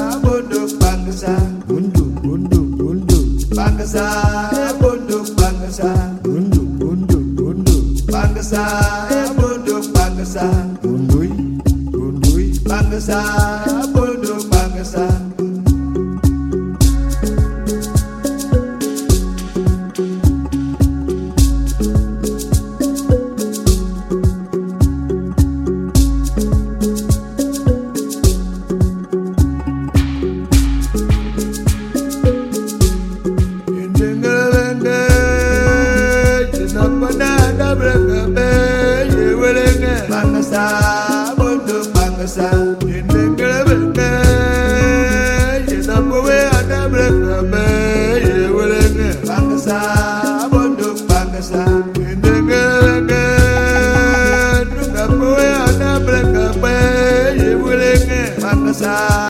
bunduk bangsa, bunduk bunduk bunduk bangsa bunduk bangsa, bunduk bunduk bunduk bangsa bunduk bangsa, bundui bundui bangsa bunduk bangsa. Bangsa bunduk bangsa, bangsa bunduk bangsa, bangsa